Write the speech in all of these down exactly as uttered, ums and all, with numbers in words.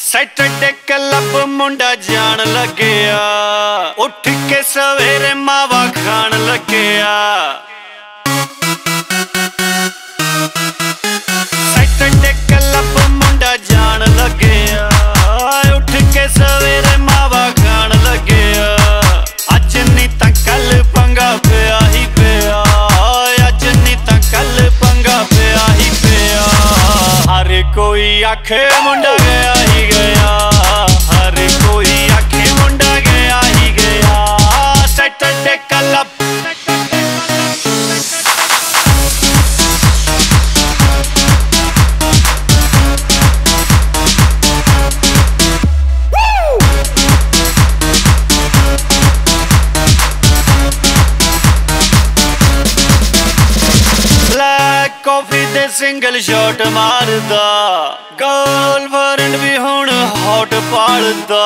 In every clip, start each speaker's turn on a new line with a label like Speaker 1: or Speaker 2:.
Speaker 1: Saturday club मुंडा जान लग्या, उठ के सवेरे मावा खान लग्या। सैटरडे क्लब मुंडा जान लग्या, उठ के सवेरे मावा खान लग्या। अज नी तां कल पंगा पिया ही पिया, अज नी तां कल पंगा पिया ही पिया। हर कोई आखे मुंडा गया ही गया, हर कोई आखे मुंडा गया ही गया। सैटरडे क्लब कॉफी दे सिंगल शॉट मारदा, गर्लफ्रेंड भी हुण हॉट पालदा।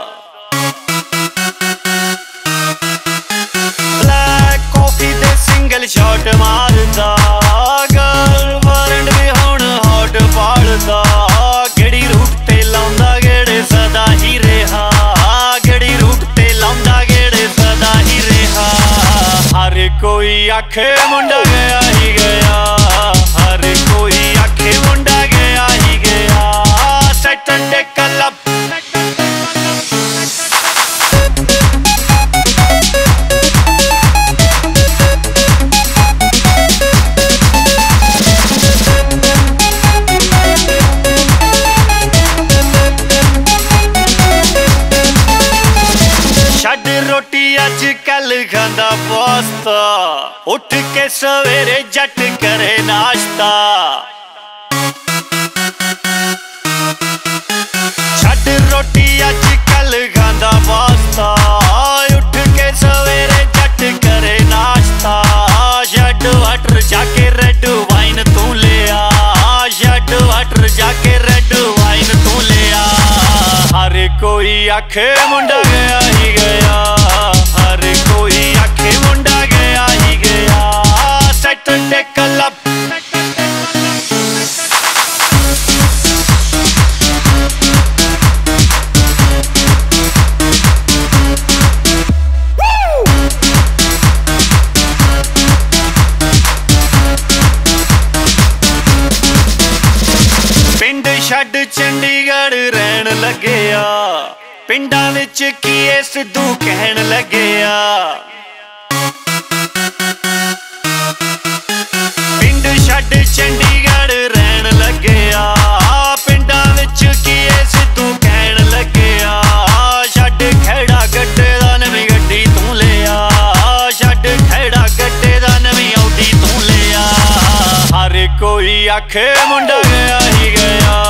Speaker 1: ब्लैक कॉफी दे सिंगल शॉट मारदा, गर्लफ्रेंड भी हुण हॉट पालदा। गेड़ी रूट ते लाउंदा गेड़े सदा ही रेहा, गेड़ी रूट ते लाउंदा गेड़े सदा ही रेहा। हर कोई आखे मुंडा गया ही गया, हर कोई आखे मुंडा गया ही गया। सैटरडे क्लब छड़ रोटी अज कल खांदा पास्ता, उठ के सवेरे जट करे नाश्ता। छड़ रोटी अज कल खांदा पास्ता, उठ के सवेरे जट करे नाश्ता। शड वाटर जाके रेड वाइन तू लिया, शड वाटर जाके रेड वाइन तू लिया। हर कोई आखे मुंडा गया ही गया, हर कोई आखे मुंडा गया ही गया। सैटरडे क्लब पिंड छड़ चंडीगढ़ रहन लग्या, पिंडां विच कीए सिद्धू कहन लग्या। पिंड छड़ चंडीगढ़ रहन लग्या, पिंडां विच कीए सिद्धू कहन लग्या। छड़ खैड़ा गड्डे दा नवीं गड्डी तू लिया, छड़ खैड़ा गड्डे दा नवीं औडी तू लिया। हर कोई आखे मुंडा गया ही गया,